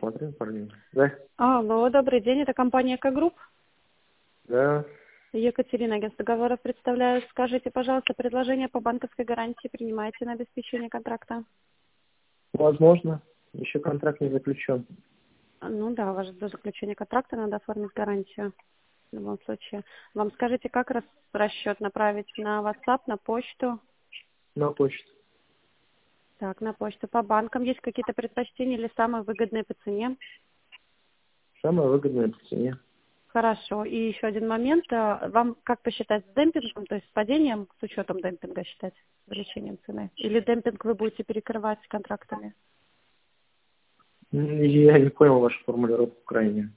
посмотрим, парни. Да? Алло, добрый день, это компания «Эко-групп». Да. Екатерина, агентство договоров представляю. Скажите, пожалуйста, предложение по банковской гарантии принимаете на обеспечение контракта? Возможно. Еще контракт не заключен. Ну да, у вас же до заключения контракта надо оформить гарантию. В любом случае. Вам скажите, как расчет направить на WhatsApp, на почту? На почту. Так, на почту. По банкам есть какие-то предпочтения или самые выгодные по цене? Самое выгодное по цене. Хорошо. И еще один момент. Вам как посчитать с демпингом, то есть с падением, с учетом демпинга считать, увеличением цены? Или демпинг вы будете перекрывать контрактами? Я не понял вашу формулировку крайне.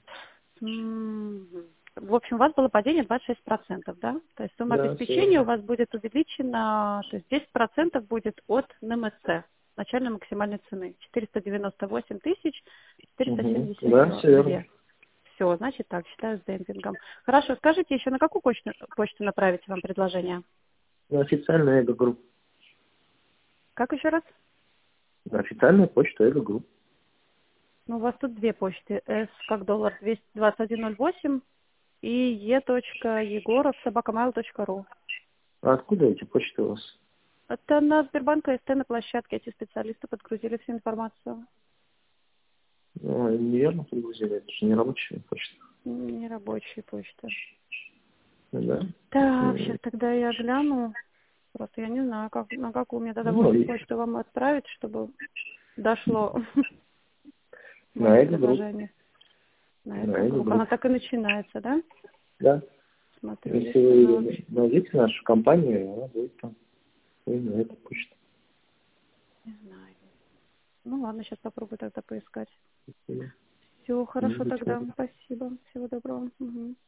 В общем, у вас было падение 26%, да? То есть сумма Да, все обеспечения у верно. вас будет увеличена, то есть 10% будет от НМЦ, начальной максимальной цены, 498 Угу. Да, все верно. 472. Все, значит так, считаю с демпингом. Хорошо, скажите еще, на какую почту направить вам предложение? На официальную эго-групп. Как еще раз? На официальную почту эго-групп. Ну, у вас тут две почты. С как доллар 22108 и e.егоров@mail.ru. А откуда эти почты у вас? Это на Сбербанк АСТ на площадке. Эти специалисты подгрузили всю информацию. Ну, неверно подгрузили. Это же не рабочая почта. Нерабочие почты. Да. Так, сейчас тогда я гляну. Просто я не знаю, как, на какую мне тогда Ну, и почту вам отправить, чтобы дошло на мое эго-групп. предложение. На На эко-группу. Она эго-групп. так и начинается, да? Да. Смотрю, Если если она вы вообще... найдете нашу компанию, она будет там. И на эту почту. Не знаю. Ну ладно, сейчас попробую тогда поискать. Спасибо. Все, Ну, хорошо до тогда. свидания. Спасибо. Всего доброго. Мгм.